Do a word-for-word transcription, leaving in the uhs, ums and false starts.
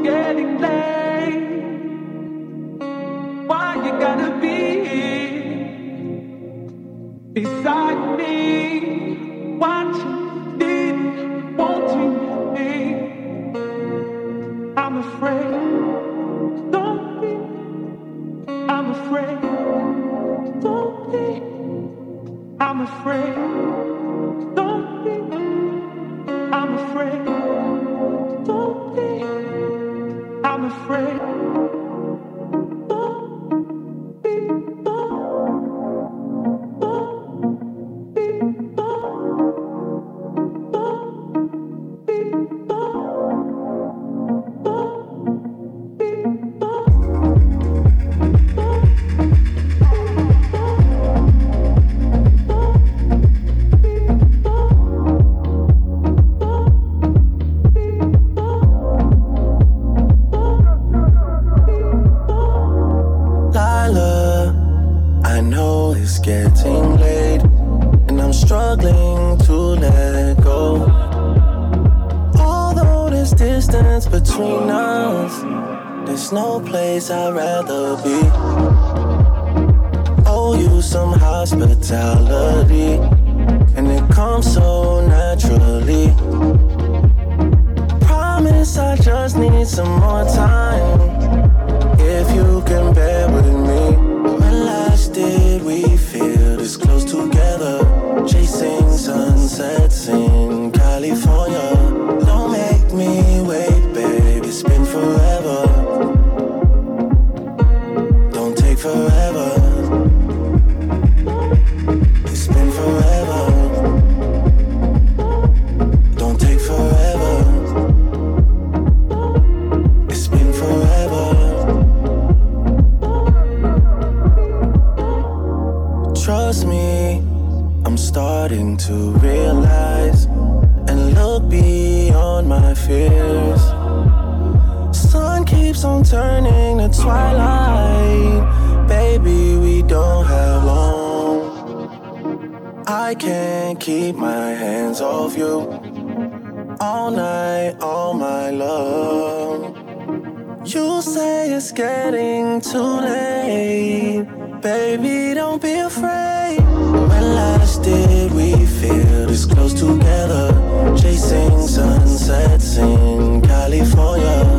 getting late. Why you gotta be here beside me, watching, needing, wanting me? I'm afraid, don't be. I'm afraid, don't be. I'm afraid, don't be. I'm afraid, don't be. I'm afraid. Between us, there's no place I'd rather be. Owe you some hospitality, and it comes so naturally. Promise I just need some more time. If you can bear with me. When last did we feel this close together? Chasing sunsets in California. Don't make me wait. It's been forever. Don't take forever. It's been forever. Don't take forever. It's been forever. Trust me, I'm starting to realize and look beyond my fears. Sun keeps on turning to twilight. Baby, we don't have long. I can't keep my hands off you. All night, all my love. You say it's getting too late. Baby, don't be afraid. When last did we feel this close together? Chasing sunsets in California.